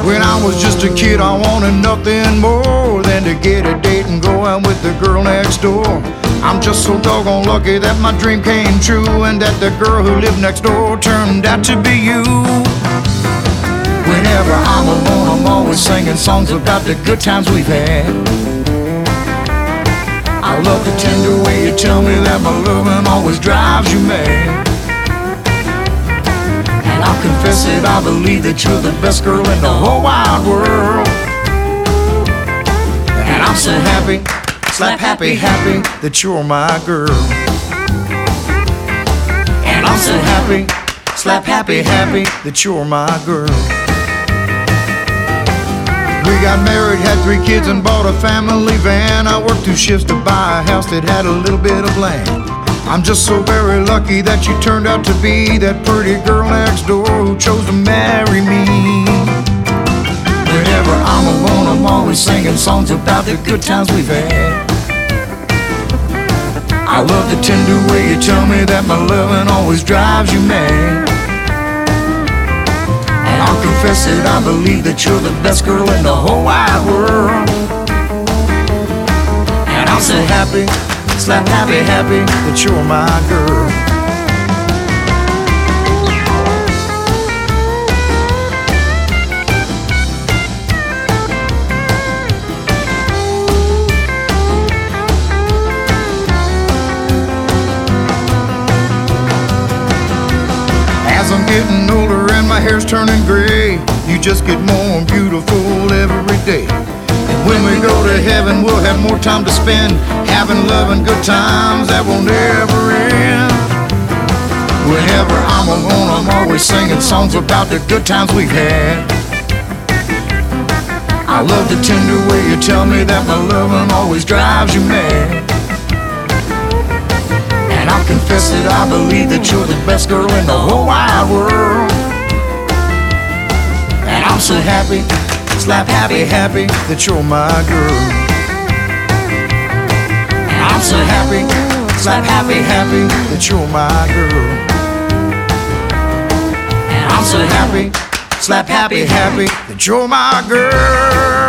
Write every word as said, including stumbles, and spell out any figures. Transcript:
When I was just a kid, I wanted nothing more than to get a date and go out with the girl next door. I'm just so doggone lucky that my dream came true, and that the girl who lived next door turned out to be you. Whenever I'm alone, I'm always singing songs about the good times we've had. I love the tender way you tell me that my loving always drives you mad. And I'll confess it, I believe that you're the best girl in the whole wide world. And I'm so happy, slap happy, happy that you're my girl. And I'm so happy, slap happy, happy that you're my girl. We got married, had three kids, and bought a family van. I worked two shifts to buy a house that had a little bit of land. I'm just so very lucky that you turned out to be that pretty girl next door who chose to marry me. Whenever I'm alone, I'm always singing songs about the good times we've had. I love the tender way you tell me that my loving always drives you mad. And I'll confess it, I believe that you're the best girl in the whole wide world. And I'm so happy, slap happy, happy that you're my girl. As I'm getting older and my hair's turning gray, you just get more beautiful every day. And when we go to heaven, we'll have more time to spend having love and good times that will never end. Whenever I'm alone, I'm always singing songs about the good times we've had. I love the tender way you tell me that my loving always drives you mad. And I'll confess it, I believe that you're the best girl in the whole wide world. And I'm so happy, slap happy, happy that you're my girl. And I'm so happy, slap happy, happy that you're my girl. And I'm so happy, slap happy, happy that you're my girl.